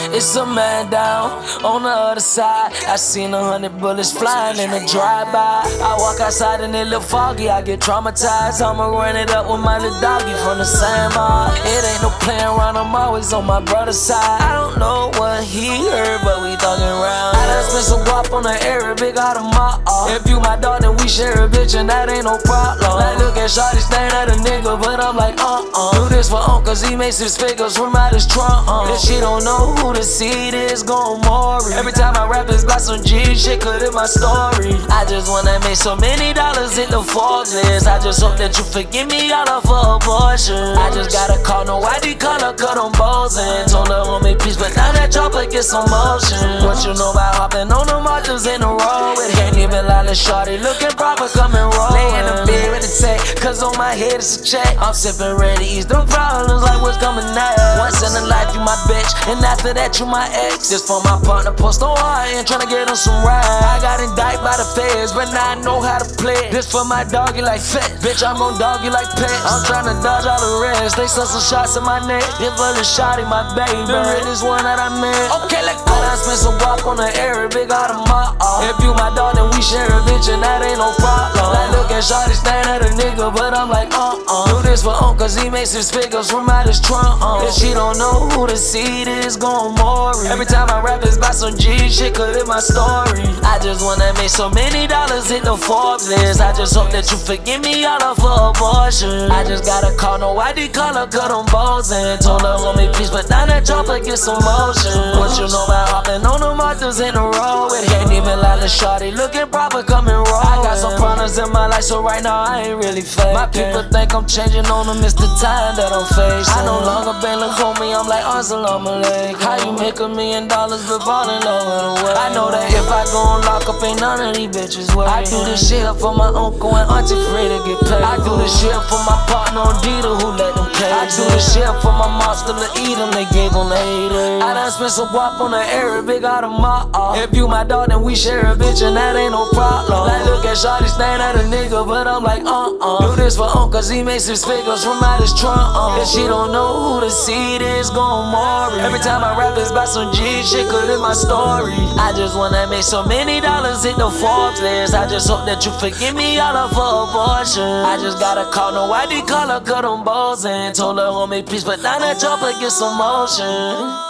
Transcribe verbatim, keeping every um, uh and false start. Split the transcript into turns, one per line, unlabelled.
It's a man down on the other side. I seen a hundred bullets flying in the drive-by. I walk outside and it look foggy, I get traumatized. I'ma run it up with my little doggy from the same mob. It ain't no playing around, I'm always on my brother's side. I don't know what he heard, but we thuggin' around. I done spent some guap on the Arabic out of my art. If you my dog, then we share a bitch, and that ain't no problem. Like, look at Shawty staring at a nigga, but I'm like, uh-uh. Do this for Unc, cause he makes his figures from out his trunk. Uh. This shit don't know who the seed is, gon' Maury. Every time I rap, it's about some G shit, could hit my story. I just wanna make so many dollars in the Forbes list. I just hope that you forgive me all of for abortion. I just gotta call no I D color, cut on balls and told her homie please, but now that chopper get some motion. What you know about hopping on the marches in a row? It can't even lie to shorty, looking proper, coming roll. Lay in the bed with a tech, cause on my head it's a check. I'm sipping ready to ease them problems like what's coming next. Once in a life you my bitch, and after that you my ex. This for my partner, post on hard and tryna get on some ride. I got indicted by the feds, but now I know how to play. This for my doggy like fat, bitch I'm gon' dog you like pets. I'm tryna dodge all the rest, they sent some shots in my neck. This for the shotty, my baby, the realest one that I met. Okay, let's go. I done spent some guap on the Arabic out of my art. If you my dog, then we share a bitch, and that ain't no problem. Like, look at Shawty staring at a nigga, but I'm like, uh-uh. Do this for Unc, cause he makes his figures from out his trunk. Uh. If she don't know who the seed is, gon' Maury. Every time I rap, it's about some G shit, could hit my story. I just wanna make so many dollars in the Forbes list. I just hope that you forgive me all of for abortion. I just gotta call no I D color, cut on balls and told her homie please, but now that chopper get some motion. What you know about hopping on the marches in a row? It can't even lie to shorty, looking proper, coming raw. I got some problems in my life, so right now I ain't really faking. My people think I'm changing on them, it's the time that I'm facing. I no longer been look homie, I'm like Assalamu alaikum. How you make a million dollars but falling low in the way? I know that if I go and lock up, ain't none of these bitches worth. I do this shit for my uncle and auntie free to get paid. I do this shit for my partner Dita who let them pay. I do this shit for my monster to eat them, they gave them haters. I done spent some guap on the Arabic out of my art. If you my dog, then we share a bitch, and that ain't no problem. Like, look at Shawty staring at a nigga, but I'm like, uh-uh. Do this for Unc, cause he makes his figures from out his trunk. Uh. If she don't know who the seed is, gon' Maury. Every time I rap, it's about some G shit, could hit my story. I just wanna make so many dollars in the Forbes list. I just hope that you forgive me all of for abortion. I just gotta call no I D color, cut on balls and told her homie please, but now that chopper get some motion.